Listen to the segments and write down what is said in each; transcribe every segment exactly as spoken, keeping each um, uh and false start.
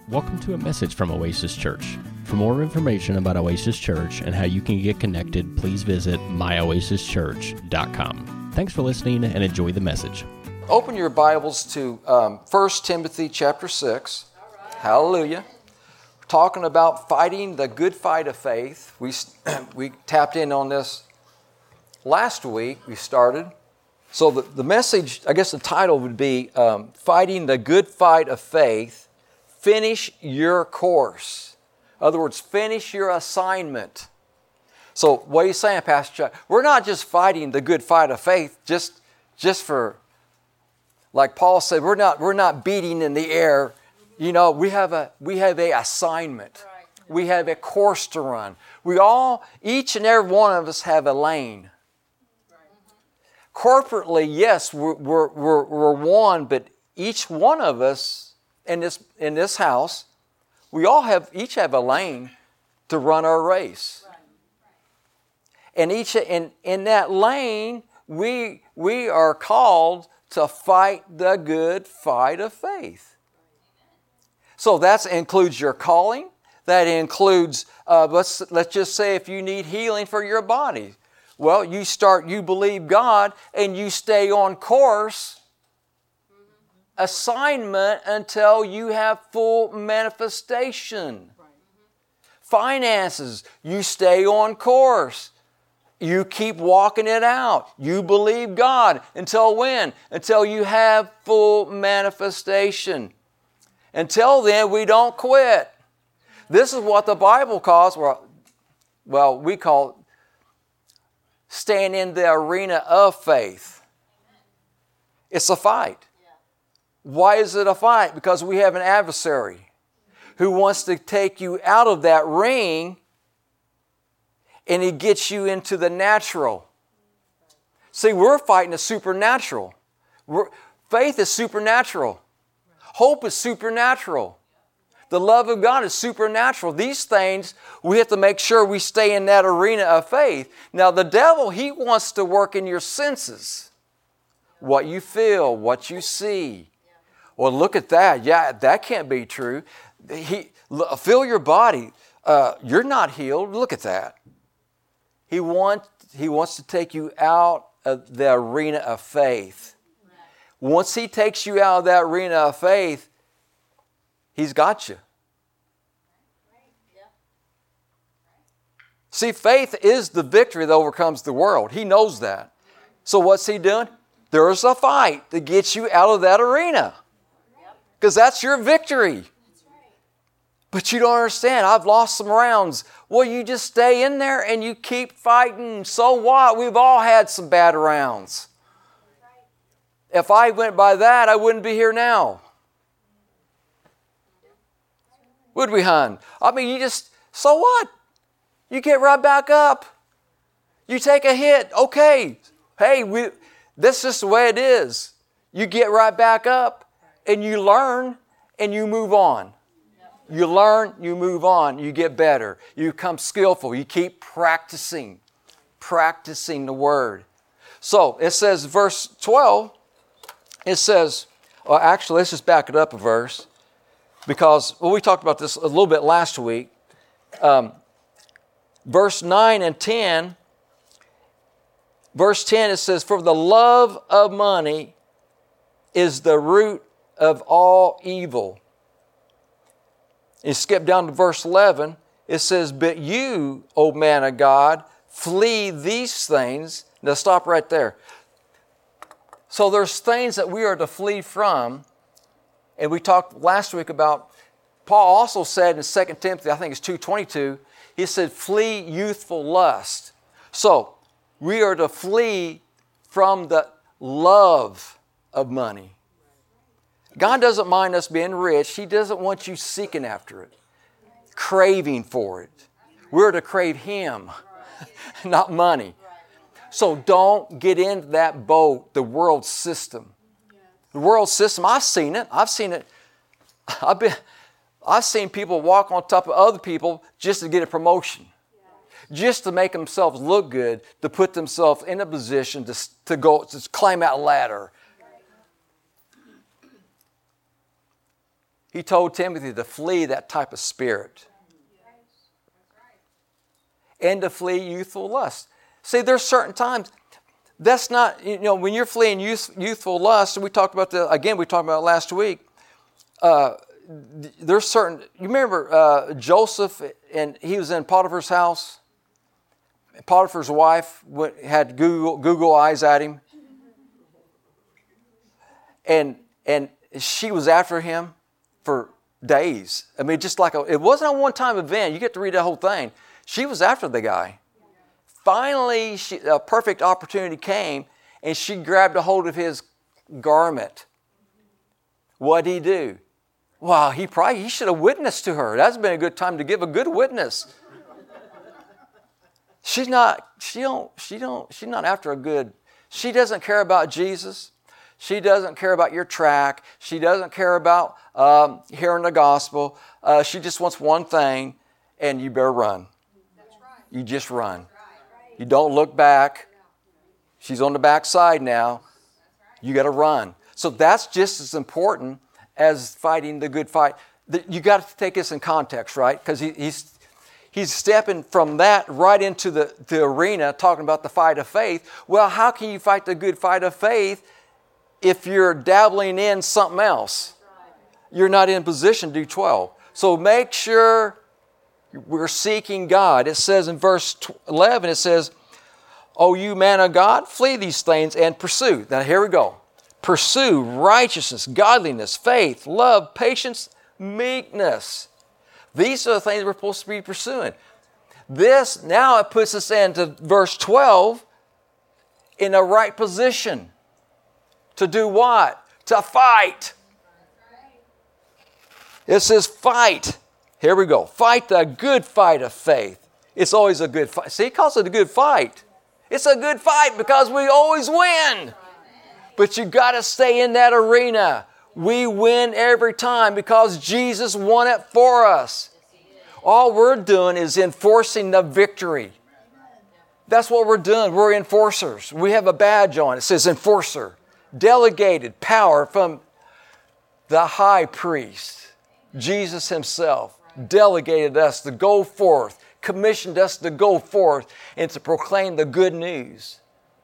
Welcome to a message from Oasis Church. For more information about Oasis Church and how you can get connected, please visit my oasis church dot com. Thanks for listening and enjoy the message. Open your Bibles to um, First Timothy chapter six. Right. Hallelujah. We're talking about fighting the good fight of faith. We, we tapped in on this last week. We started. So the, the message, I guess the title would be um, Fighting the Good Fight of Faith. Finish your course. In other words, finish your assignment. So what are you saying, Pastor Chuck? We're not just fighting the good fight of faith just, just for, like Paul said, we're not, we're not beating in the air. You know, we have a we have a assignment. Right. We have a course to run. We all, each and every one of us have a lane. Right. Corporately, yes, we're, we're, we're, we're one, but each one of us in this in this house, we all have each have a lane to run our race. Right. And each in, in that lane, we we are called to fight the good fight of faith. So that includes your calling. That includes, uh, let's, let's just say if you need healing for your body. Well, you start, you believe God, and you stay on course, assignment until you have full manifestation. Finances, you stay on course. You keep walking it out. You believe God. Until when? Until you have full manifestation. Until then, we don't quit. This is what the Bible calls, well, well we call staying in the arena of faith. It's a fight. Why is it a fight? Because we have an adversary who wants to take you out of that ring and he gets you into the natural. See, we're fighting the supernatural. We're, faith is supernatural. Hope is supernatural. The love of God is supernatural. These things, we have to make sure we stay in that arena of faith. Now, the devil, he wants to work in your senses. What you feel, what you see. Well, look at that. Yeah, that can't be true. He, feel your body. Uh, you're not healed. Look at that. He, want, he wants to take you out of the arena of faith. Once he takes you out of that arena of faith, he's got you. See, faith is the victory that overcomes the world. He knows that. So what's he doing? There's a fight to get you out of that arena. Because that's your victory. But you don't understand. I've lost some rounds. Well, you just stay in there and you keep fighting. So what? We've all had some bad rounds. If I went by that, I wouldn't be here now. Would we, hon? I mean, you just, so what? You get right back up. You take a hit. Okay. Hey, we, this is just the way it is. You get right back up. And you learn and you move on. You learn, you move on, you get better. You become skillful. You keep practicing, practicing the Word. So it says, verse twelve, it says, well, actually, let's just back it up a verse. Because, well, we talked about this a little bit last week. Um, verse nine and ten, verse ten, it says, for the love of money is the root of all evil. You skip down to verse eleven. It says, but you, O man of God, flee these things. Now stop right there. So there's things that we are to flee from. And we talked last week about, Paul also said in Second Timothy, I think it's two twenty-two, he said, flee youthful lust. So we are to flee from the love of money. God doesn't mind us being rich. He doesn't want you seeking after it, craving for it. We're to crave Him, not money. So don't get into that boat, the world system. The world system, I've seen it. I've seen it. I've been, I've seen people walk on top of other people just to get a promotion, just to make themselves look good, to put themselves in a position to, to go to climb that ladder. He told Timothy to flee that type of spirit. And to flee youthful lust. See, there's certain times, that's not, you know, when you're fleeing youth, youthful lust, and we talked about the, again, we talked about it last week, uh, there's certain, you remember uh, Joseph, and he was in Potiphar's house. Potiphar's wife went, had Google, Google eyes at him. And, and she was after him for days. I mean, just like, a, it wasn't a one-time event. You get to read the whole thing. She was after the guy. Finally, she, a perfect opportunity came, and she grabbed a hold of his garment. What did he do? Well, he probably he should have witnessed to her. That's been a good time to give a good witness. She's not. She don't. She don't. She's not after a good. She doesn't care about Jesus. She doesn't care about your track. She doesn't care about um, hearing the gospel. Uh, she just wants one thing, and you better run. You just run. You don't look back. She's on the back side now. You got to run. So that's just as important as fighting the good fight. You got to take this in context, right? Because he, he's he's stepping from that right into the, the arena, talking about the fight of faith. Well, how can you fight the good fight of faith if you're dabbling in something else? You're not in position to do twelve. So make sure we're seeking God. It says in verse eleven, it says, "O you man of God, flee these things and pursue." Now here we go. Pursue righteousness, godliness, faith, love, patience, meekness. These are the things we're supposed to be pursuing. This, now it puts us into verse twelve in a right position. To do what? To fight. It says fight. Here we go. Fight the good fight of faith. It's always a good fight. See, he calls it a good fight. It's a good fight because we always win. But you got to stay in that arena. We win every time because Jesus won it for us. All we're doing is enforcing the victory. That's what we're doing. We're enforcers. We have a badge on. It says enforcer. Delegated power from the high priest. Jesus himself delegated us to go forth, commissioned us to go forth and to proclaim the good news.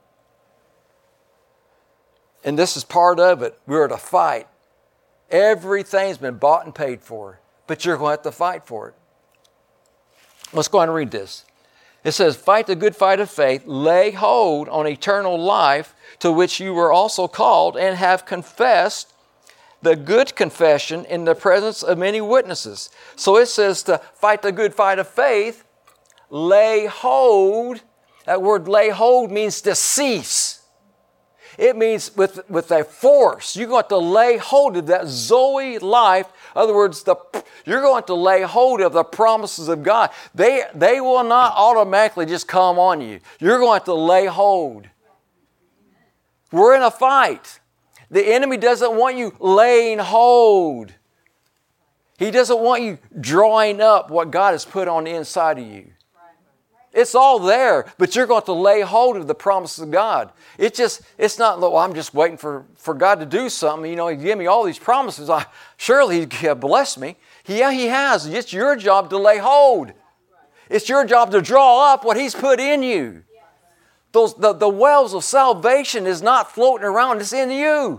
And this is part of it. We're to fight. Everything's been bought and paid for, but you're going to have to fight for it. Let's go ahead and read this. It says, "Fight the good fight of faith, lay hold on eternal life, to which you were also called, and have confessed the good confession in the presence of many witnesses." So it says to fight the good fight of faith, lay hold. That word lay hold means to cease. It means with, with a force. You're going to lay hold of that Zoe life. In other words, the, you're going to lay hold of the promises of God. They, they will not automatically just come on you. You're going to lay hold. We're in a fight. The enemy doesn't want you laying hold. He doesn't want you drawing up what God has put on the inside of you. It's all there, but you're going to lay hold of the promises of God. It's just, it's not, well, I'm just waiting for, for God to do something. You know, He gave me all these promises. I, surely He'll bless me. Yeah, He has. It's your job to lay hold. It's your job to draw up what He's put in you. Those, the, the wells of salvation is not floating around. It's in you.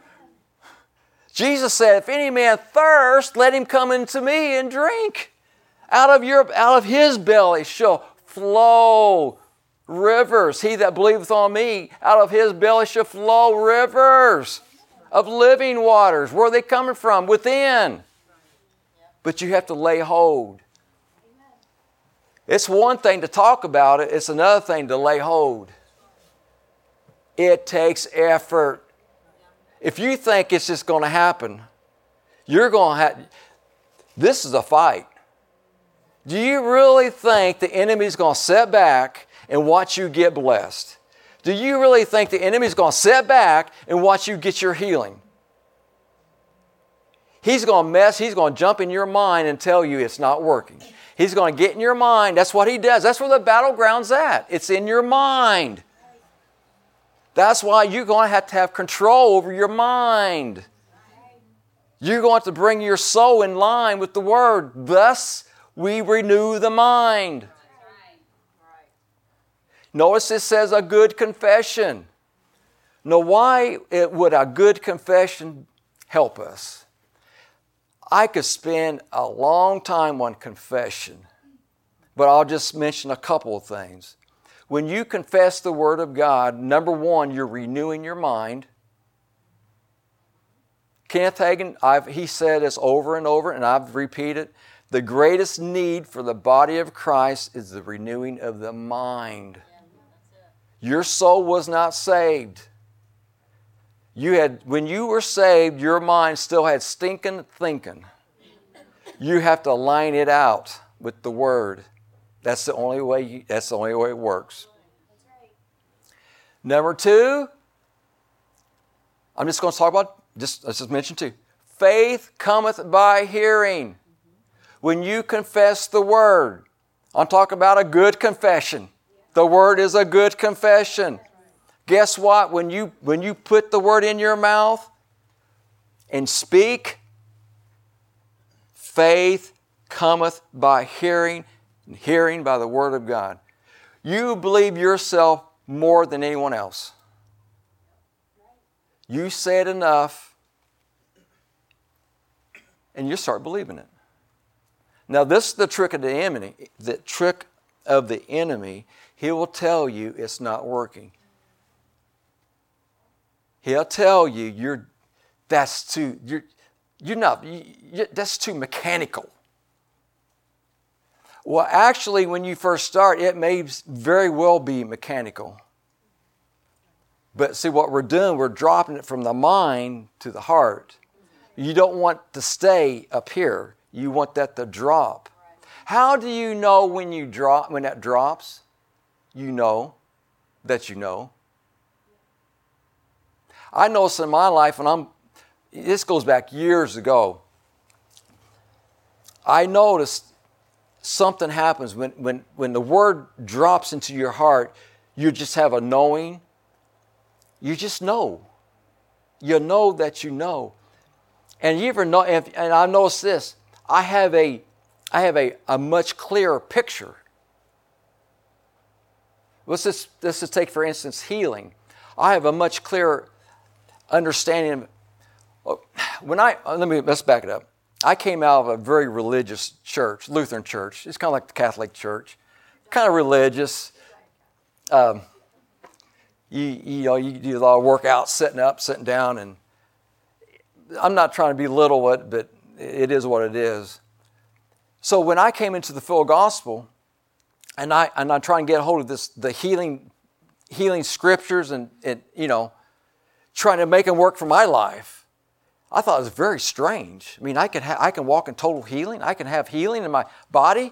Jesus said, "If any man thirst, let him come into me and drink. Out of your, out of his belly shall flow rivers. He that believeth on me, out of his belly shall flow rivers of living waters." Where are they coming from? Within. But you have to lay hold. It's one thing to talk about it. It's another thing to lay hold. It takes effort. If you think it's just going to happen, you're going to have... This is a fight. Do you really think the enemy's going to sit back and watch you get blessed? Do you really think the enemy's going to sit back and watch you get your healing? He's going to mess, he's going to jump in your mind and tell you it's not working. He's going to get in your mind. That's what he does. That's where the battleground's at. It's in your mind. That's why you're going to have to have control over your mind. You're going to bring your soul in line with the Word. Thus, we renew the mind. Notice it says a good confession. Now, why it, would a good confession help us? I could spend a long time on confession, but I'll just mention a couple of things. When you confess the Word of God, number one, you're renewing your mind. Kenneth Hagin, I've, he said this over and over, and I've repeated, the greatest need for the body of Christ is the renewing of the mind. Your soul was not saved. You had, when you were saved, your mind still had stinking thinking. You have to line it out with the Word. That's the only way. You, that's the only way it works. Number two, I'm just going to talk about. Just let's just mention two. Faith cometh by hearing. When you confess the Word, I'm talking about a good confession. The Word is a good confession. Guess what? When you, when you put the Word in your mouth and speak, faith cometh by hearing, and hearing by the Word of God. You believe yourself more than anyone else. You say it enough, and you start believing it. Now, this is the trick of the enemy. The trick of the enemy, he will tell you it's not working. He'll tell you you're that's too you're you're not you, you, that's too mechanical. Well, actually, when you first start, it may very well be mechanical. But see, what we're doing, we're dropping it from the mind to the heart. You don't want to stay up here. You want that to drop. How do you know when you drop when that drops? You know that you know. I noticed in my life, and I'm this goes back years ago. I noticed something happens when, when, when the Word drops into your heart. You just have a knowing. You just know. You know that you know. And you ever know? And I noticed this. I have a, I have a, a much clearer picture. Let's just, let's just take, for instance, healing. I have a much clearer understanding. When I, let me, let's back it up. I came out of a very religious church, Lutheran church. It's kind of like the Catholic church. Kind of religious. Um, you, you know, you do a lot of workouts, sitting up, sitting down, and I'm not trying to belittle it, but it is what it is. So when I came into the full gospel, and I and I try and get a hold of this, the healing, healing scriptures, and, and you know, trying to make them work for my life, I thought it was very strange. I mean, I can ha- I can walk in total healing. I can have healing in my body.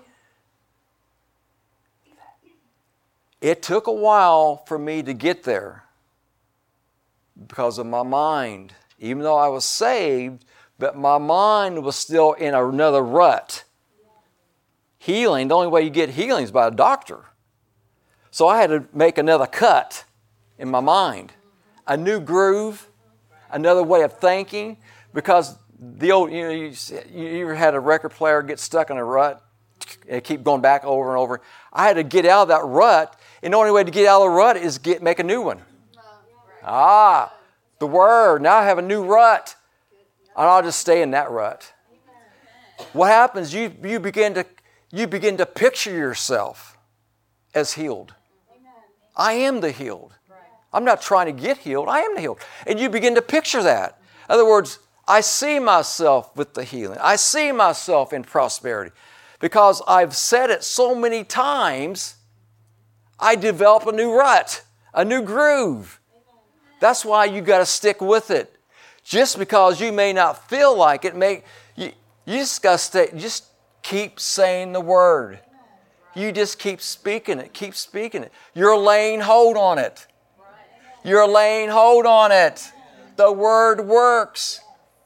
It took a while for me to get there because of my mind. Even though I was saved, but my mind was still in another rut. Healing, the only way you get healing is by a doctor. So I had to make another cut in my mind. A new groove, another way of thinking, because the old, you know, you, you ever had a record player get stuck in a rut and keep going back over and over. I had to get out of that rut, and the only way to get out of the rut is get make a new one. Ah, the Word. Now I have a new rut, and I'll just stay in that rut. What happens? You you begin to you begin to picture yourself as healed. I am the healed. I'm not trying to get healed. I am the healed. And you begin to picture that. In other words, I see myself with the healing. I see myself in prosperity. Because I've said it so many times, I develop a new rut, a new groove. That's why you got to stick with it. Just because you may not feel like it, may you, you just got to stay, just keep saying the Word. You just keep speaking it, keep speaking it. You're laying hold on it. You're laying hold on it. The Word works.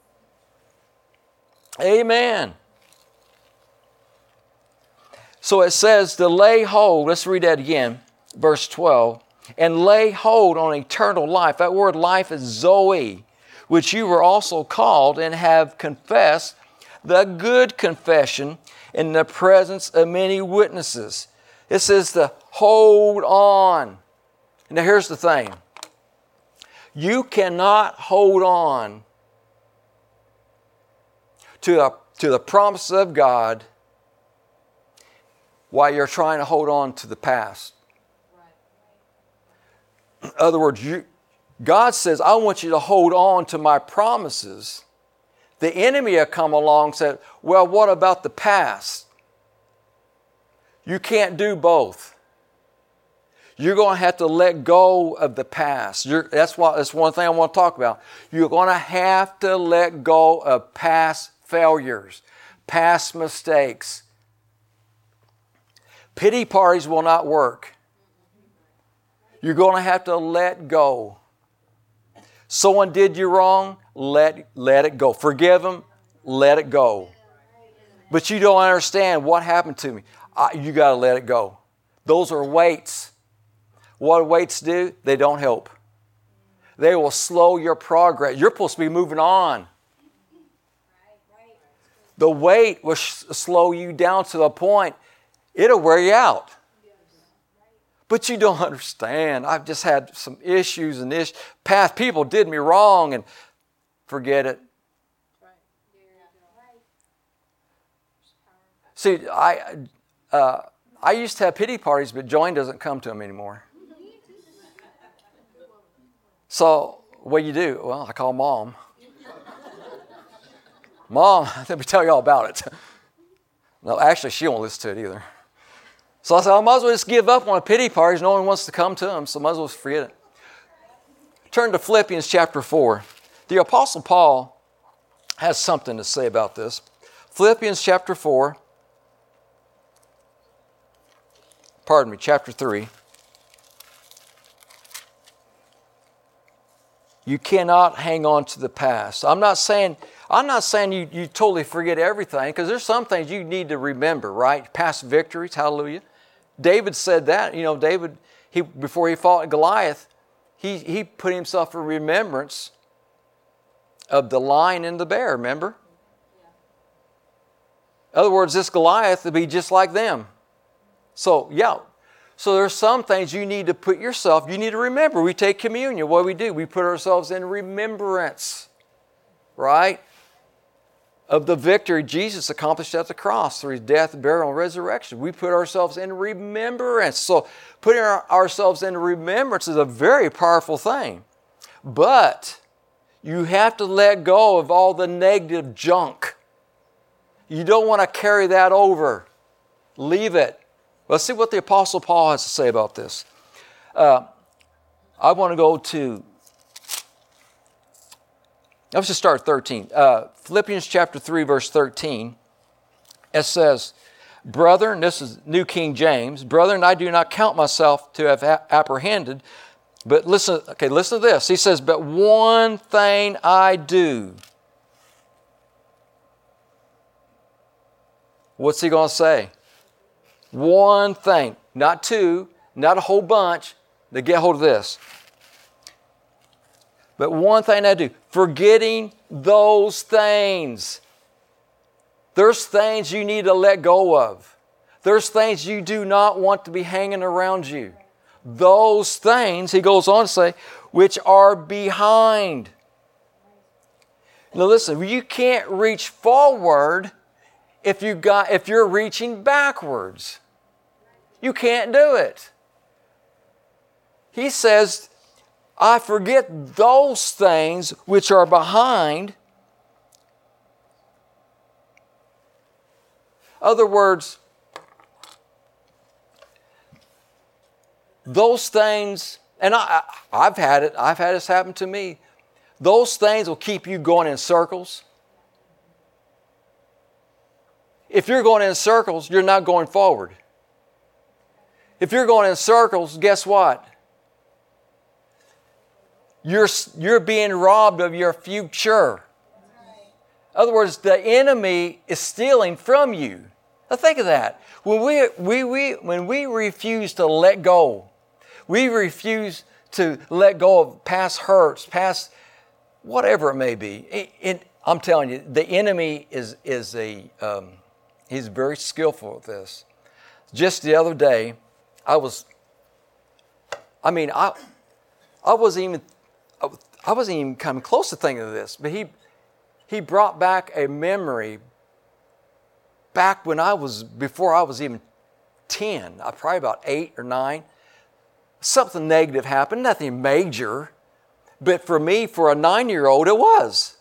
Amen. So it says to lay hold. Let's read that again. Verse twelve. And lay hold on eternal life. That word life is Zoe, which you were also called, and have confessed the good confession in the presence of many witnesses. It says to hold on. Now here's the thing. You cannot hold on to, a, to the promises of God while you're trying to hold on to the past. In other words, you, God says, I want you to hold on to my promises. The enemy will come along and say, well, what about the past? You can't do both. You're going to have to let go of the past. You're, that's, what, that's one thing I want to talk about. You're going to have to let go of past failures, past mistakes. Pity parties will not work. You're going to have to let go. Someone did you wrong, let, let it go. Forgive them, let it go. But you don't understand what happened to me. I, you got to let it go. Those are weights. What weights do? They don't help. They will slow your progress. You're supposed to be moving on. The weight will sh- slow you down to the point it'll wear you out. But you don't understand. I've just had some issues and issues. Past people did me wrong and forget it. See, I uh, I used to have pity parties, but Joanne doesn't come to them anymore. So what do you do? Well, I call Mom. Mom, let me tell you all about it. No, actually, she won't listen to it either. So I said, I might as well just give up on a pity parties. No one wants to come to them, so I might as well forget it. Turn to Philippians chapter four. The Apostle Paul has something to say about this. Philippians chapter four. Pardon me, chapter three. You cannot hang on to the past. I'm not saying, I'm not saying you, you totally forget everything, because there's some things you need to remember, right? Past victories, hallelujah. David said that. You know, David, he before he fought Goliath, he, he put himself in remembrance of the lion and the bear, remember? In other words, this Goliath would be just like them. So, yeah. So there's some things you need to put yourself, you need to remember. We take communion. What do we do? We put ourselves in remembrance, right? Of the victory Jesus accomplished at the cross through His death, burial, and resurrection. We put ourselves in remembrance. So putting our, ourselves in remembrance is a very powerful thing. But you have to let go of all the negative junk. You don't want to carry that over. Leave it. Let's see what the Apostle Paul has to say about this. Uh, I want to go to, let's just start at thirteen. Uh, Philippians chapter three, verse thirteen. It says, Brethren, this is New King James, Brethren, I do not count myself to have a- apprehended, but listen, okay, listen to this. He says, but one thing I do. What's he going to say? One thing, not two, not a whole bunch. Now get hold of this. But one thing I do, forgetting those things. There's things you need to let go of. There's things you do not want to be hanging around you. Those things, he goes on to say, which are behind. Now listen, you can't reach forward if you got if you're reaching backwards. You can't do it. He says, I forget those things which are behind. Other words, those things, and I, I've had it, I've had this happen to me. Those things will keep you going in circles. If you're going in circles, you're not going forward. If you're going in circles, guess what? You're, you're being robbed of your future. In other words, the enemy is stealing from you. Now think of that. When we, we, we, when we refuse to let go, we refuse to let go of past hurts, past whatever it may be. It, it, I'm telling you, the enemy is, is a, um, he's very skillful at this. Just the other day, I was, I mean, I, I wasn't even, I wasn't even coming close to thinking of this, but he, he brought back a memory back when I was, before I was even ten, I probably about eight or nine. Something negative happened, nothing major, but for me, for a nine-year-old, it was.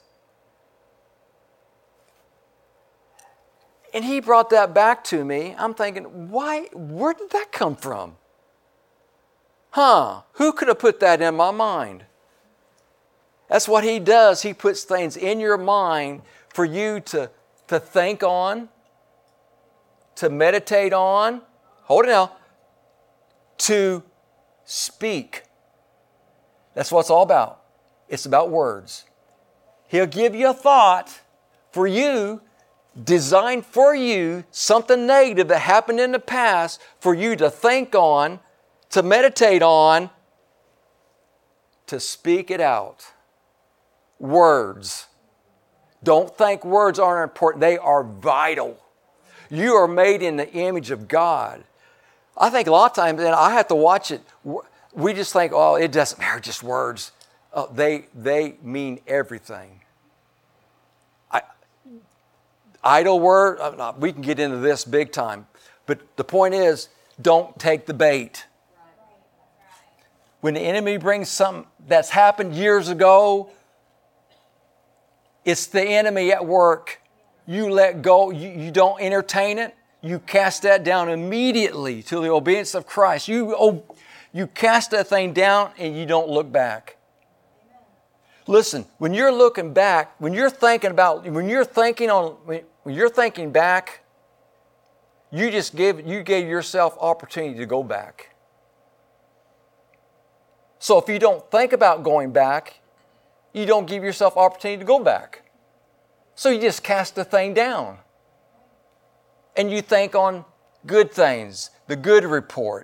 And he brought that back to me. I'm thinking, why, where did that come from? Huh, who could have put that in my mind? That's what he does. He puts things in your mind for you to, to think on, to meditate on, hold it now, to speak. That's what it's all about. It's about words. He'll give you a thought for you, designed for you, something negative that happened in the past for you to think on, to meditate on, to speak it out. Words. Don't think words aren't important. They are vital. You are made in the image of God. I think a lot of times, and I have to watch it, we just think, oh, it doesn't matter, just words. Uh, they, they mean everything. I, idle word, uh, we can get into this big time. But the point is, don't take the bait. When the enemy brings something that's happened years ago, it's the enemy at work. You let go. You, you don't entertain it. You cast that down immediately to the obedience of Christ. You, oh, you cast that thing down and you don't look back. Listen, when you're looking back, when you're thinking about, when you're thinking on, when you're thinking back, you just give, you gave yourself opportunity to go back. So if you don't think about going back, you don't give yourself opportunity to go back. So you just cast the thing down. And you think on good things, the good report.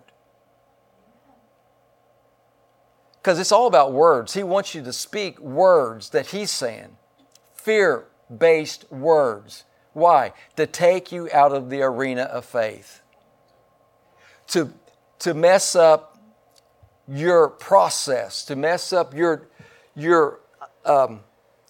Because it's all about words. He wants you to speak words that He's saying. Fear-based words. Why? To take you out of the arena of faith. To, to mess up your process. To mess up your, your um,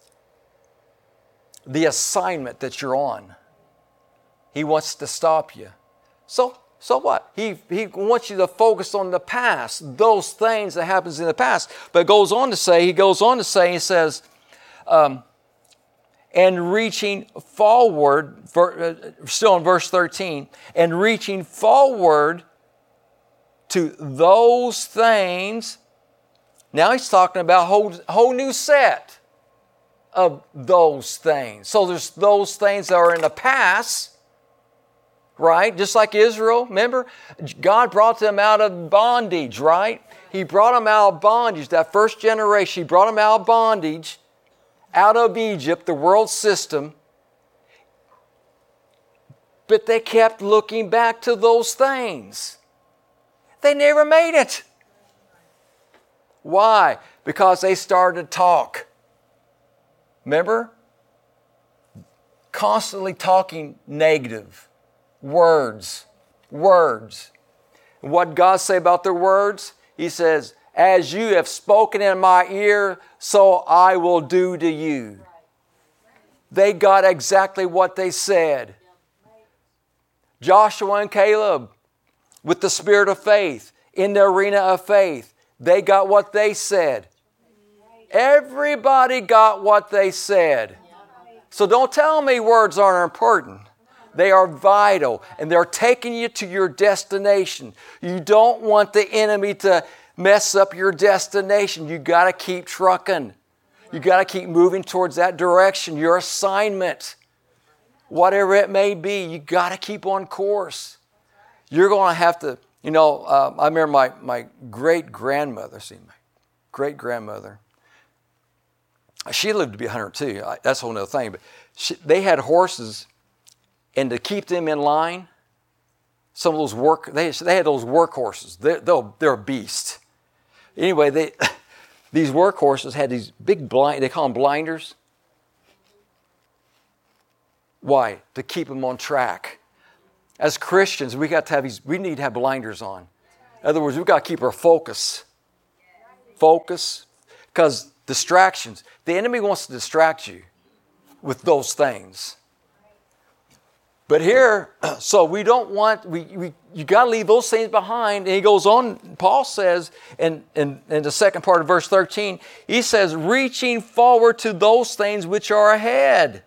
the assignment that you're on. He wants to stop you. So, so what? He, he wants you to focus on the past, those things that happens in the past. But it goes on to say, he goes on to say, he says, um, and reaching forward, for, uh, still in verse thirteen, and reaching forward to those things. Now he's talking about a whole, whole new set of those things. So there's those things that are in the past, right? Just like Israel, remember? God brought them out of bondage, right? He brought them out of bondage. That first generation, He brought them out of bondage, out of Egypt, the world system. But they kept looking back to those things. They never made it. Why? Because they started to talk. Remember? Constantly talking negative. Words. Words. And what did God say about their words? He says, as you have spoken in my ear, so I will do to you. They got exactly what they said. Joshua and Caleb, with the spirit of faith, in the arena of faith, they got what they said. Everybody got what they said. So don't tell me words aren't important. They are vital, and they're taking you to your destination. You don't want the enemy to mess up your destination. You got to keep trucking. You got to keep moving towards that direction, your assignment. Whatever it may be, you got to keep on course. You're going to have to, you know, uh, I remember my, my great-grandmother, see, my great-grandmother, she lived to be one hundred two. I, that's a whole other thing. But she, they had horses, and to keep them in line, some of those work, they, they had those work horses. They're, they're a beast. Anyway, they, these workhorses had these big blind, they call them blinders. Why? To keep them on track. As Christians, we got to have these, we need to have blinders on. In other words, we've got to keep our focus. Focus. Because distractions, the enemy wants to distract you with those things. But here, so we don't want, we, we you got to leave those things behind. And he goes on, Paul says in, in, in the second part of verse thirteen, he says, reaching forward to those things which are ahead.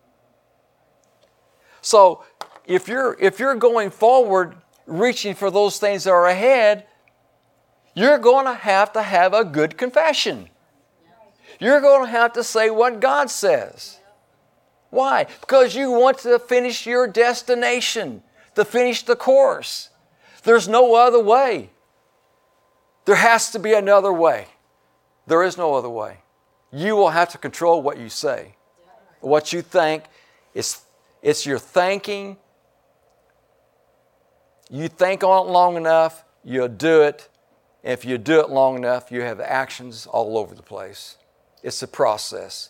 So if you're, if you're going forward, reaching for those things that are ahead, you're going to have to have a good confession. You're going to have to say what God says. Why? Because you want to finish your destination, to finish the course. There's no other way. There has to be another way. There is no other way. You will have to control what you say, what you think. It's, it's your thinking. You think on it long enough, you'll do it. If you do it long enough, you have actions all over the place. It's a process.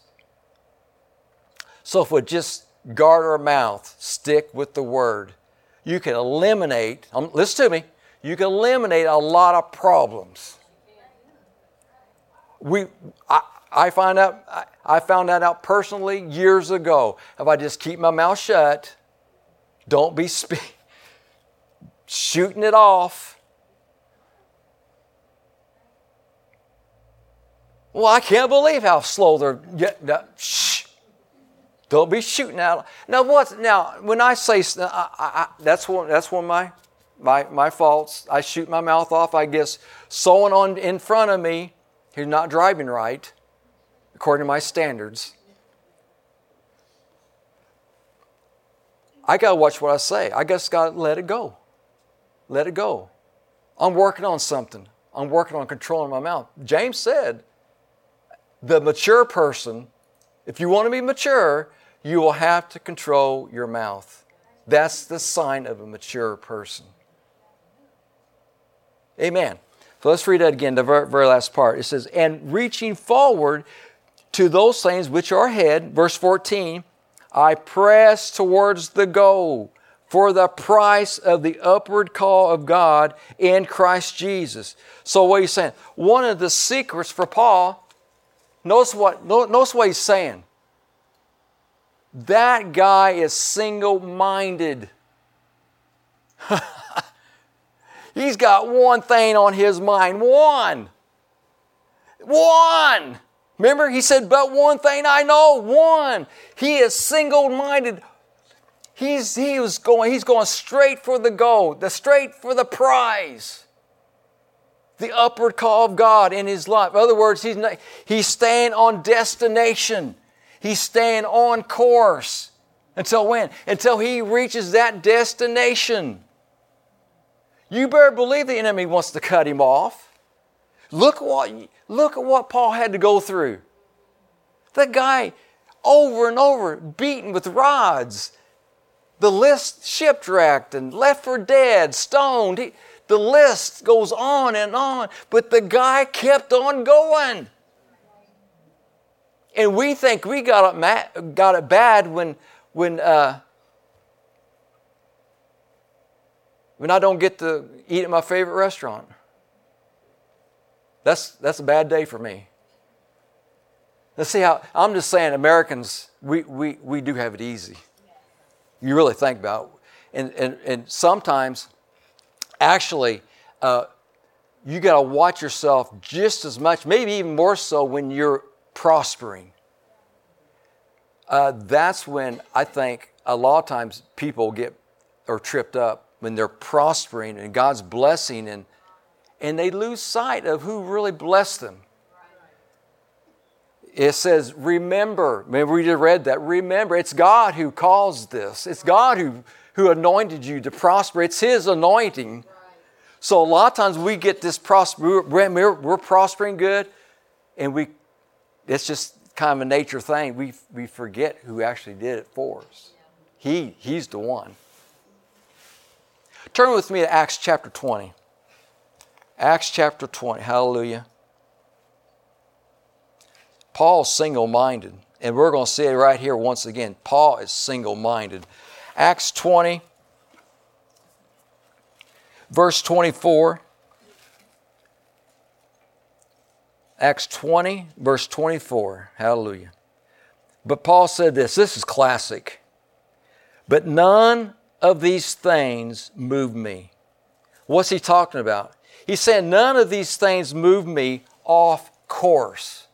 So if we just guard our mouth, stick with the Word, you can eliminate, um, listen to me, you can eliminate a lot of problems. We, I, I, find out, I, I found that out personally years ago. If I just keep my mouth shut, don't be spe- shooting it off. Well, I can't believe how slow they're getting. Shh. Don't be shooting out. Now, what? Now, when I say I, I, I, that's one, that's one of my, my my faults. I shoot my mouth off. I guess someone on in front of me who's not driving right, according to my standards. I gotta watch what I say. I just gotta let it go. Let it go. I'm working on something. I'm working on controlling my mouth. James said, the mature person, if you want to be mature, you will have to control your mouth. That's the sign of a mature person. Amen. So let's read that again, the very, very last part. It says, and reaching forward to those things which are ahead, verse fourteen, I press towards the goal for the price of the upward call of God in Christ Jesus. So what he's saying, one of the secrets for Paul, notice what, notice what he's saying. That guy is single-minded. He's got one thing on his mind. One. One. Remember, he said, but one thing I know. One. He is single-minded. He's, he was going, he's going straight for the goal, the straight for the prize. The upward call of God in his life. In other words, he's, not, he's staying on destination. He's staying on course. Until when? Until he reaches that destination. You better believe the enemy wants to cut him off. Look what, look at what Paul had to go through. The guy over and over beaten with rods. The list shipwrecked and left for dead, stoned. He, the list goes on and on. But the guy kept on going. And we think we got it, ma- got it bad when, when, uh, when I don't get to eat at my favorite restaurant. That's, that's a bad day for me. Let's see how, I'm just saying Americans, we, we, we do have it easy. You really think about it. And, and, and sometimes, actually, uh, you got to watch yourself just as much, maybe even more so when you're prospering. Uh, that's when I think a lot of times people get or tripped up when they're prospering and God's blessing and and they lose sight of who really blessed them. It says, remember. Remember we just read that. Remember, it's God who caused this. It's God who, who anointed you to prosper. It's His anointing. So a lot of times we get this prosper. We're, we're, we're prospering good, and we it's just kind of a nature thing. We we forget who actually did it for us. He He's the one. Turn with me to Acts chapter twenty. Acts chapter twenty. Hallelujah. Paul's single-minded. And we're going to see it right here once again. Paul is single-minded. Acts twenty, verse twenty-four. Acts twenty, verse twenty-four. Hallelujah. But Paul said this. This is classic. But none of these things move me. What's he talking about? He's saying none of these things move me off course.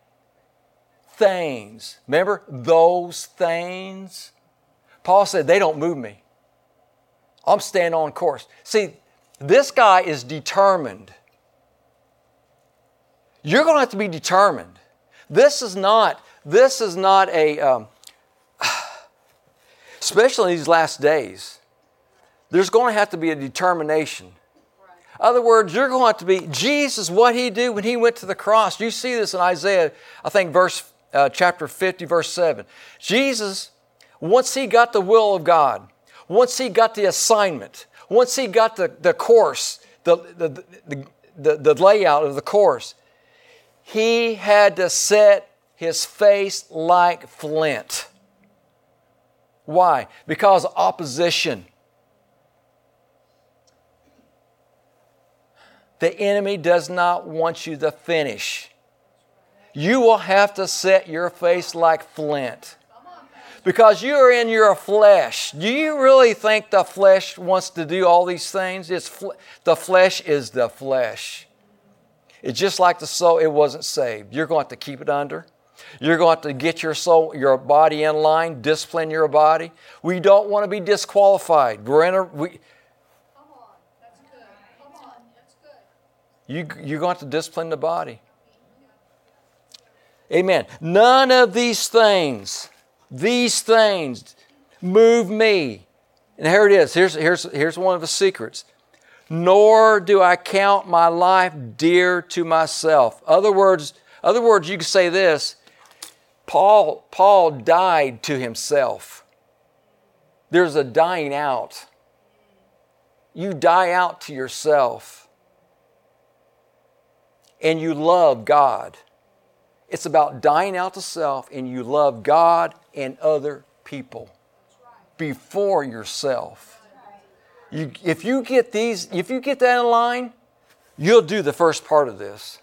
Things. Remember? Those things. Paul said they don't move me. I'm staying on course. See, this guy is determined. You're going to have to be determined. This is not, this is not a, um, especially in these last days, there's going to have to be a determination. In other words, you're going to have to be, Jesus, what He did when He went to the cross. You see this in Isaiah, I think verse, uh, chapter fifty, verse seven. Jesus, once He got the will of God, once He got the assignment, once He got the, the course, the, the, the, the, the layout of the course, He had to set His face like flint. Why? Because of opposition. The enemy does not want you to finish. You will have to set your face like flint. Because you are in your flesh. Do you really think the flesh wants to do all these things? It's fl- the flesh is the flesh. It's just like the soul, it wasn't saved. You're going to have to keep it under. You're going to have to get your soul, your body in line, discipline your body. We don't want to be disqualified. We're in a, we, Come on, that's good. Come on, that's good. you, you're going to have to discipline the body. Amen. None of these things, these things move me. And here it is. Here's, here's, here's one of the secrets. Nor do I count my life dear to myself. Other words, other words, you could say this. Paul, Paul died to himself. There's a dying out. You die out to yourself. And you love God. It's about dying out to self, and you love God and other people before yourself. You, if you get these, if you get that in line, you'll do the first part of this.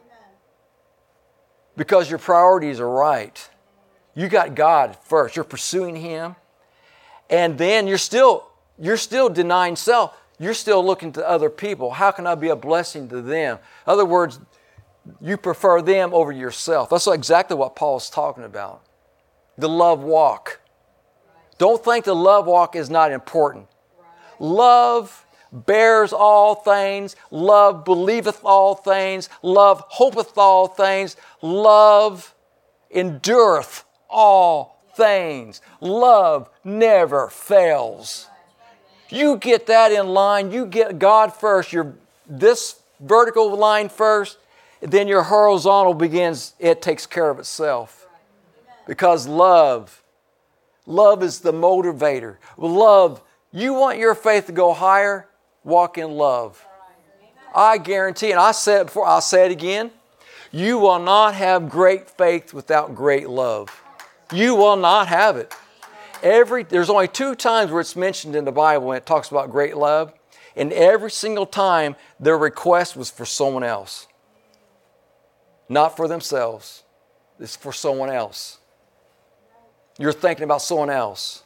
Because your priorities are right. You got God first. You're pursuing Him. And then you're still, you're still denying self. You're still looking to other people. How can I be a blessing to them? In other words, you prefer them over yourself. That's exactly what Paul's talking about. The love walk. Don't think the love walk is not important. Love bears all things. Love believeth all things. Love hopeth all things. Love endureth all things. Love never fails. You get that in line. You get God first. Your this vertical line first. Then your horizontal begins. It takes care of itself. Because love, love is the motivator. Love, you want your faith to go higher? Walk in love. I guarantee, and I said it before, I'll say it again. You will not have great faith without great love. You will not have it. Every there's only two times where it's mentioned in the Bible when it talks about great love, and every single time their request was for someone else. Not for themselves. It's for someone else. You're thinking about someone else.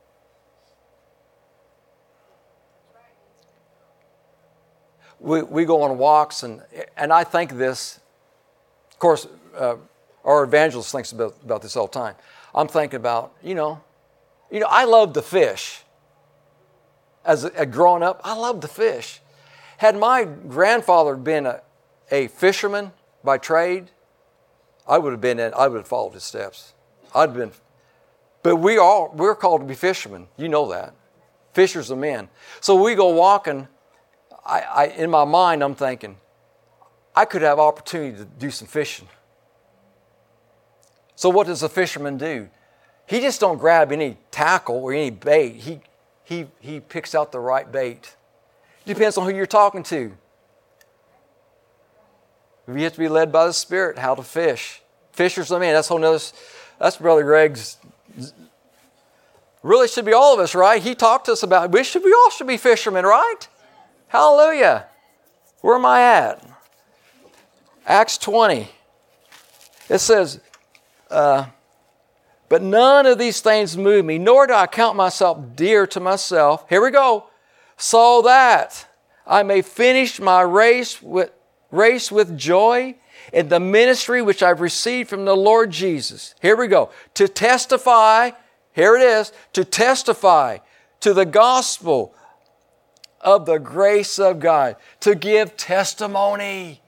We we go on walks, and and I think this, of course, uh, our evangelist thinks about, about this all the time. I'm thinking about, you know, you know, I love to fish. As a, a growing up, I loved to fish. Had my grandfather been a, a fisherman by trade, I would have been in, I would have followed his steps. I'd been, but we all we're called to be fishermen. You know that, fishers of men. So we go walking. I, I in my mind, I'm thinking, I could have opportunity to do some fishing. So what does a fisherman do? He just don't grab any tackle or any bait. He he he picks out the right bait. It depends on who you're talking to. You have to be led by the Spirit how to fish. Fishers of men. That's whole nother, that's Brother Greg's. Really should be all of us, right? He talked to us about, we should, we all should be fishermen, right? Hallelujah. Where am I at? Acts twenty. It says, uh, but none of these things move me, nor do I count myself dear to myself. Here we go. So that I may finish my race with, race with joy in the ministry which I've received from the Lord Jesus. Here we go. To testify, here it is, to testify to the gospel of the grace of God. To give testimony.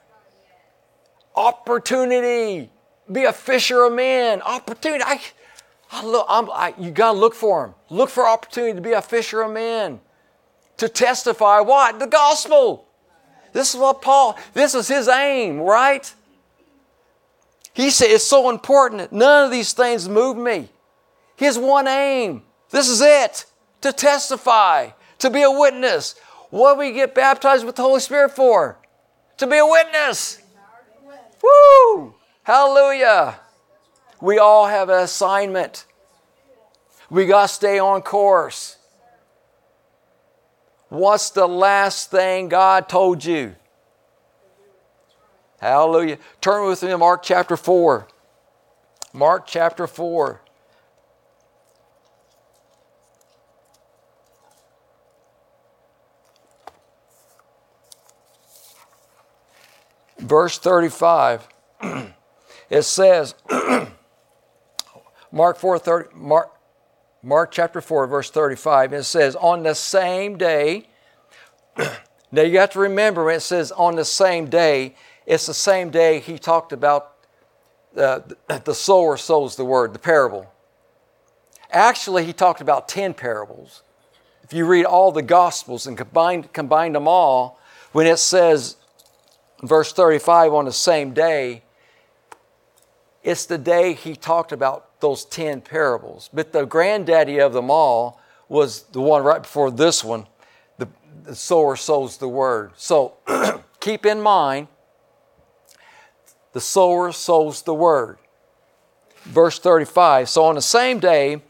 Opportunity. Be a fisher of men. Opportunity. I, I look, I'm, I, you got to look for them. Look for opportunity to be a fisher of men. To testify what? The gospel. This is what Paul, this is his aim, right? He said it's so important. None of these things move me. His one aim. This is it. To testify. To be a witness. What do we get baptized with the Holy Spirit for? To be a witness. Woo! Hallelujah. We all have an assignment. We got to stay on course. What's the last thing God told you? Hallelujah. Turn with me to Mark chapter four. Mark chapter four. Verse thirty-five. It says, Mark four thirty, Mark, Mark chapter four, verse thirty-five. It says, on the same day. Now you got to remember when it says on the same day, it's the same day he talked about uh, the sower sows the word, the parable. Actually, he talked about ten parables. If you read all the Gospels and combined, combined them all, when it says, verse thirty-five, on the same day, it's the day he talked about those ten parables. But the granddaddy of them all was the one right before this one. The, the sower sows the word. So keep in mind, the sower sows the word. Verse thirty-five. So on the same day,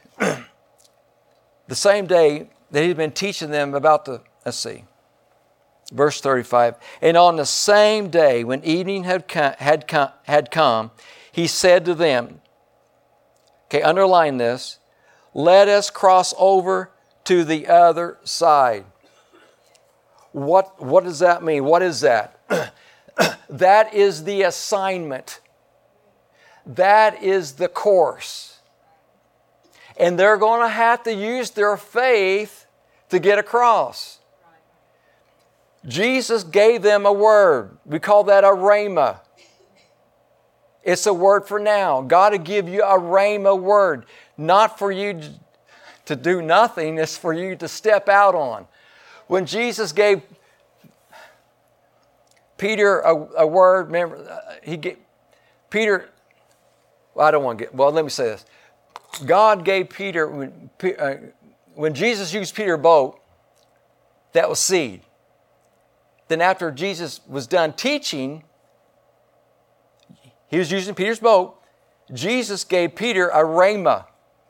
the same day that he'd been teaching them about the, let's see, verse thirty-five. And on the same day when evening had come, had come, had come he said to them, okay, underline this, let us cross over to the other side. What, what does that mean? What is that? That is the assignment. That is the course. And they're going to have to use their faith to get across. Jesus gave them a word. We call that a rhema. It's a word for now. God will give you a rhema word. Not for you to do nothing. It's for you to step out on. When Jesus gave Peter a, a word, remember, he gave Peter, well, I don't want to get, well, let me say this. God gave Peter, when, uh, when Jesus used Peter's boat, that was seed. Then after Jesus was done teaching, he was using Peter's boat, Jesus gave Peter a rhema.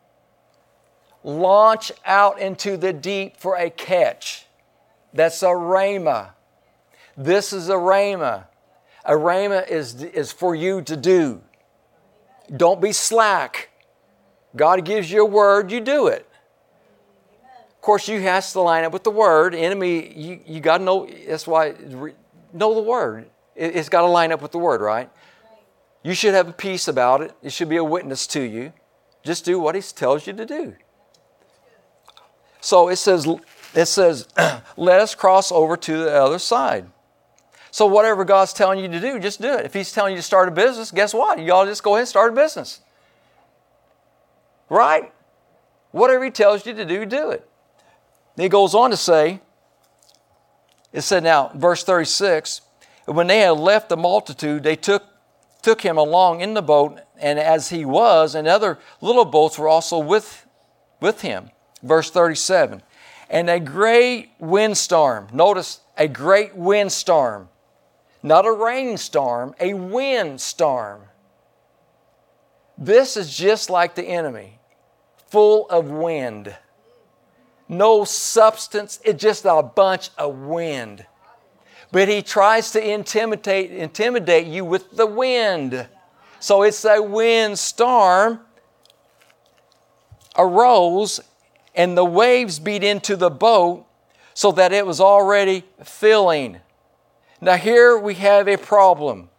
Launch out into the deep for a catch. That's a rhema. This is a rhema. A rhema is, is for you to do. Don't be slack. God gives you a word, you do it. Of course, you have to line up with the word. Enemy, you, you got to know, that's why, know the word. It, it's got to line up with the word, right? You should have a peace about it. It should be a witness to you. Just do what He tells you to do. So it says, it says, let us cross over to the other side. So whatever God's telling you to do, just do it. If He's telling you to start a business, guess what? You ought to just go ahead and start a business. Right? Whatever He tells you to do, do it. Then He goes on to say, it said now, verse thirty-six, when they had left the multitude, they took, took Him along in the boat, and as He was, and other little boats were also with, with Him. Verse thirty-seven, and a great windstorm, notice a great windstorm, not a rainstorm, a windstorm. This is just like the enemy, full of wind. No substance, it's just a bunch of wind. But he tries to intimidate, intimidate you with the wind. So it's a windstorm arose, and the waves beat into the boat so that it was already filling. Now here we have a problem.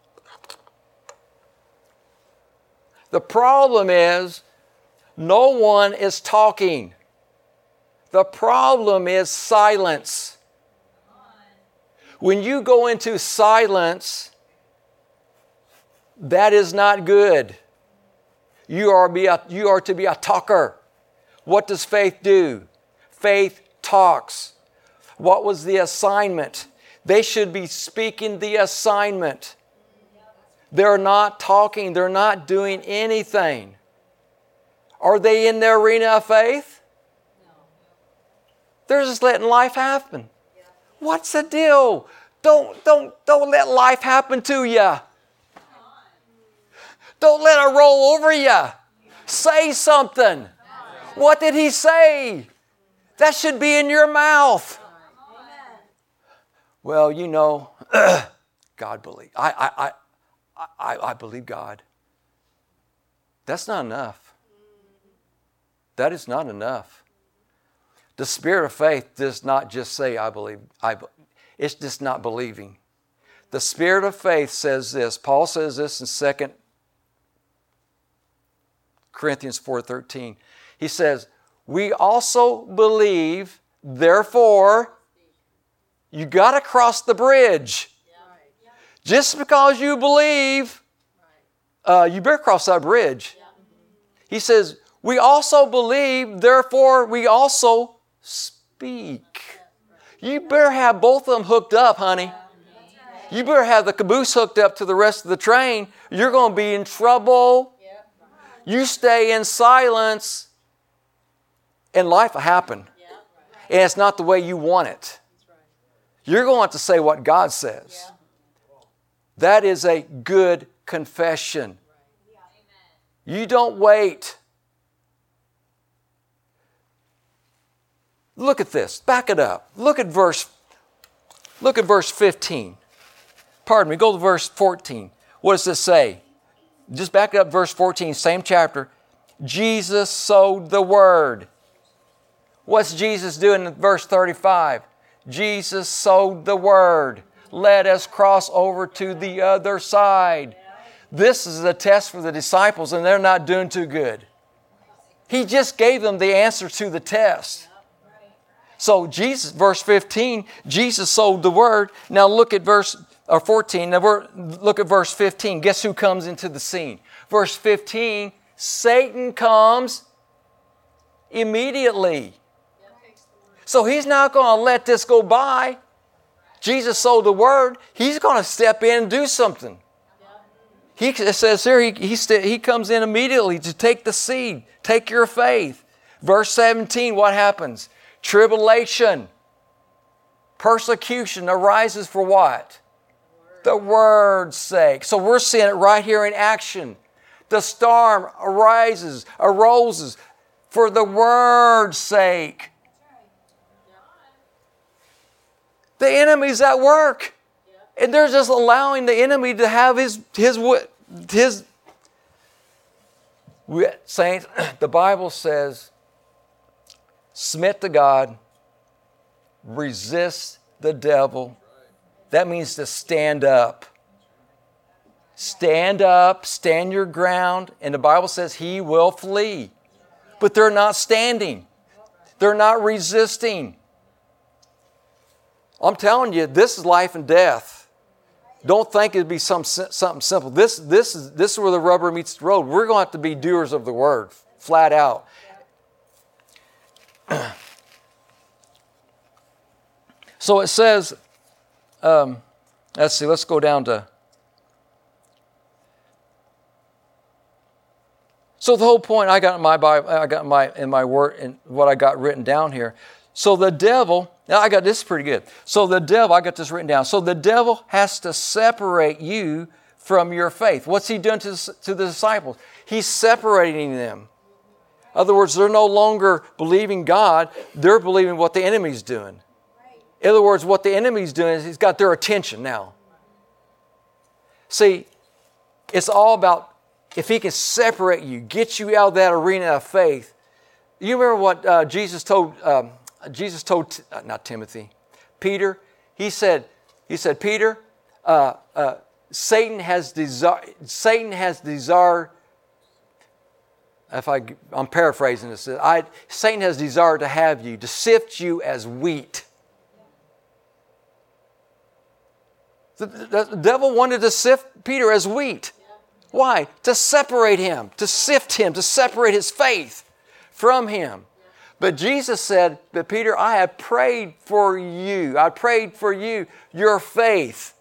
The problem is no one is talking. The problem is silence. When you go into silence, that is not good. You are, be a, you are to be a talker. What does faith do? Faith talks. What was the assignment? They should be speaking the assignment. They're not talking. They're not doing anything. Are they in the arena of faith? No. They're just letting life happen. Yeah. What's the deal? Don't, don't, don't let life happen to you. Don't let it roll over you. Say something. What did he say? That should be in your mouth. Well, you know, God believe. I, I, I, I, I believe God. That's not enough. That is not enough. The spirit of faith does not just say, I believe. I, it's just not believing. The spirit of faith says this. Paul says this in Second Corinthians four thirteen. He says, we also believe, therefore, you got to cross the bridge. Just because you believe, uh, you better cross that bridge. He says, we also believe, therefore we also speak. You better have both of them hooked up, honey. You better have the caboose hooked up to the rest of the train. You're going to be in trouble. You stay in silence, and life will happen. And it's not the way you want it. You're going to have to say what God says. That is a good confession. You don't wait. Look at this. Back it up. Look at verse, look at verse fifteen. Pardon me, go to verse fourteen. What does this say? Just back up verse fourteen, same chapter. Jesus sowed the word. What's Jesus doing in verse thirty-five? Jesus sowed the word. Let us cross over to the other side. This is a test for the disciples, and they're not doing too good. He just gave them the answer to the test. So Jesus, verse fifteen, Jesus sowed the word. Now look at verse or fourteen. Now we're, look at verse fifteen. Guess who comes into the scene? Verse fifteen, Satan comes immediately. So he's not going to let this go by. Jesus sowed the word. He's going to step in and do something. He it says here, he, he, st- he comes in immediately to take the seed. Take your faith. Verse seventeen, what happens? Tribulation. Persecution arises for what? The word's sake. So we're seeing it right here in action. The storm arises, aroses for the word's sake. The enemy's at work. And they're just allowing the enemy to have his, his, his, saints, the Bible says, submit to God, resist the devil. That means to stand up. Stand up, stand your ground, and the Bible says he will flee. But they're not standing. They're not resisting. I'm telling you, this is life and death. Don't think it'd be some, something simple. This, this, is, this is where the rubber meets the road. We're going to have to be doers of the word, flat out. So it says, um, let's see, let's go down to... So the whole point I got in my Bible, I got in my in my word, and what I got written down here. So the devil, now I got this pretty good. So the devil, I got this written down. So the devil has to separate you from your faith. What's he doing to, to the disciples? He's separating them. In other words, they're no longer believing God. They're believing what the enemy's doing. In other words, what the enemy's doing is he's got their attention now. See, it's all about if he can separate you, get you out of that arena of faith. You remember what uh, Jesus told, um, Jesus told, uh, not Timothy, Peter? He said, he said, Peter, uh, uh, Satan has desire, Satan has desired, if I, I'm paraphrasing this, I, Satan has desired to have you, to sift you as wheat. The, the, the devil wanted to sift Peter as wheat. Why? To separate him, to sift him, to separate his faith from him. But Jesus said, but Peter, I have prayed for you. I prayed for you, your faith.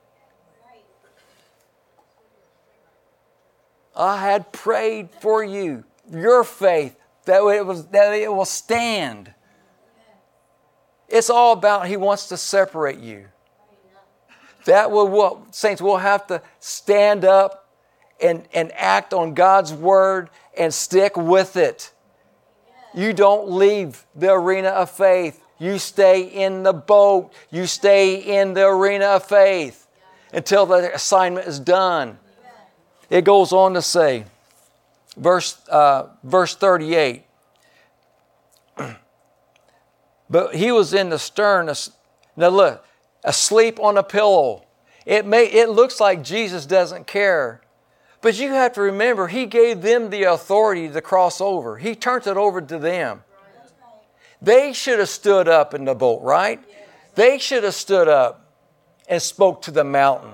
I had prayed for you, your faith, that it, was, that it will stand. It's all about he wants to separate you. That will what saints will have to stand up and, and act on God's word and stick with it. You don't leave the arena of faith. You stay in the boat. You stay in the arena of faith until the assignment is done. It goes on to say, verse, uh, verse thirty-eight, but he was in the stern. Now look, asleep on a pillow. It may it looks like Jesus doesn't care. But you have to remember, he gave them the authority to cross over. He turned it over to them. They should have stood up in the boat, right? They should have stood up and spoke to the mountain.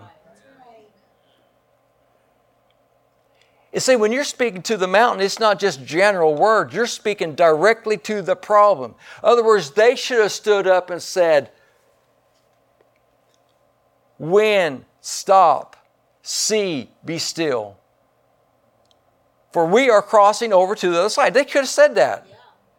You see, when you're speaking to the mountain, it's not just general words. You're speaking directly to the problem. In other words, they should have stood up and said, wind, stop. Sea, be still. For we are crossing over to the other side. They could have said that.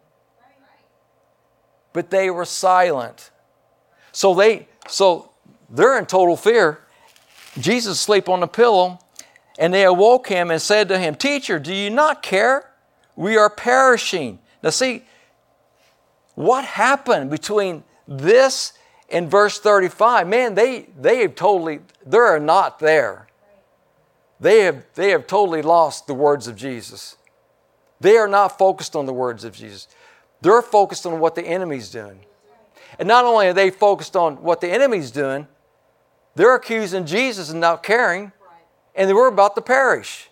But they were silent. So they so they're in total fear. Jesus asleep on the pillow, and they awoke him and said to him, Teacher, do you not care? We are perishing. Now see, what happened between this and verse thirty-five? Man, they they have totally, they're not there. They have, they have totally lost the words of Jesus. They are not focused on the words of Jesus. They're focused on what the enemy's doing. And not only are they focused on what the enemy's doing, they're accusing Jesus of not caring, and they were about to perish.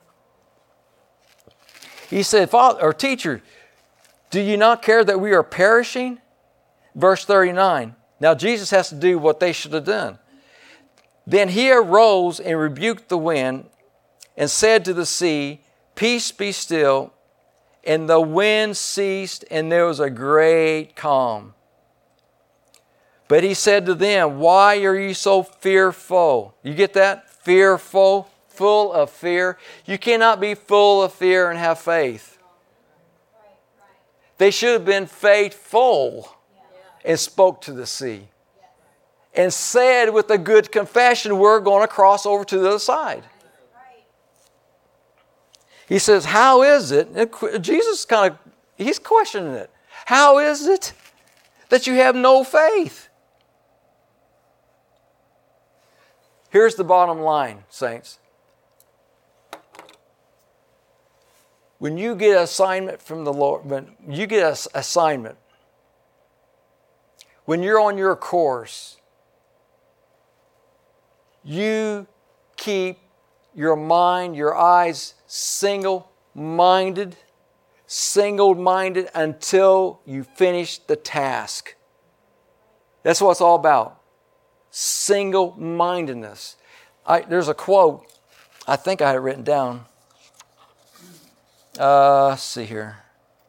He said, Father or Teacher, do you not care that we are perishing? Verse thirty-nine. Now Jesus has to do what they should have done. Then he arose and rebuked the wind and said to the sea, Peace, be still. And the wind ceased, and there was a great calm. But he said to them, Why are you so fearful? You get that? Fearful, full of fear. You cannot be full of fear and have faith. They should have been faithful and spoke to the sea. And said with a good confession, we're going to cross over to the other side. He says, how is it? Jesus kind of, he's questioning it. How is it that you have no faith? Here's the bottom line, saints. When you get an assignment from the Lord, when you get an assignment, when you're on your course, you keep your mind, your eyes single-minded, single-minded until you finish the task. That's what it's all about. Single-mindedness. I, there's a quote. I think I had it written down. Uh, let's see here.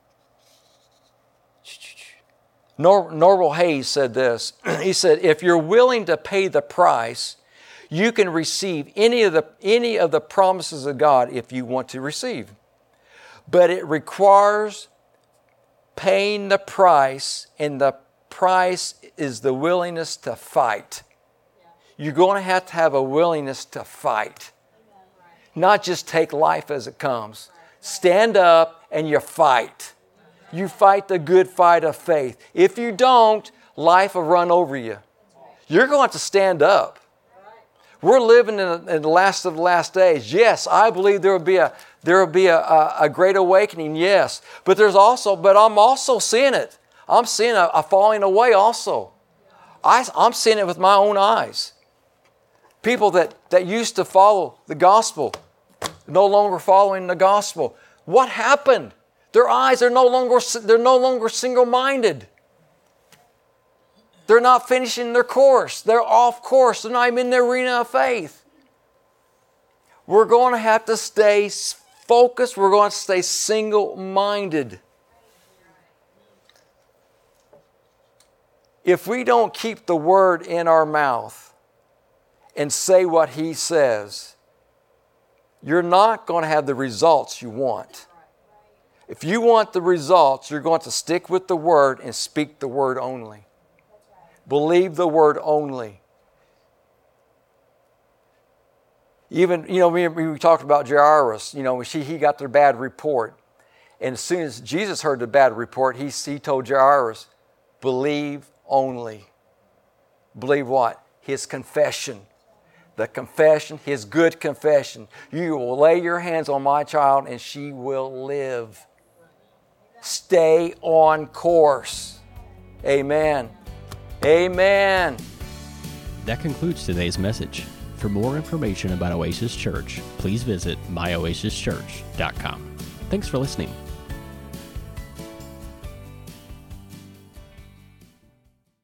Nor, Norval Hayes said this. He said, if you're willing to pay the price, you can receive any of the any of the promises of God if you want to receive. But it requires paying the price, and the price is the willingness to fight. you're going to have to have a willingness to fight. Not just take life as it comes. Stand up and you fight. You fight the good fight of faith. If you don't, life will run over you. You're going to have to stand up. We're living in, in the last of the last days. Yes, I believe there will be a there will be a, a, a great awakening. Yes, but there's also, but I'm also seeing it. I'm seeing a, a falling away also. I, I'm seeing it with my own eyes. People that, that used to follow the gospel, no longer following the gospel. What happened? Their eyes are no longer they're no longer single-minded. They're not finishing their course. They're off course. They're not even in the arena of faith. We're going to have to stay focused. We're going to stay single-minded. If we don't keep the Word in our mouth and say what He says, you're not going to have the results you want. If you want the results, you're going to stick with the Word and speak the Word only. Believe the Word only. Even, you know, we, we talked about Jairus, you know, she, he got the bad report. And as soon as Jesus heard the bad report, he, he told Jairus, believe only. Believe what? His confession. The confession, His good confession. You will lay your hands on my child and she will live. Stay on course. Amen. Amen. That concludes today's message. For more information about Oasis Church, please visit my oasis church dot com. Thanks for listening.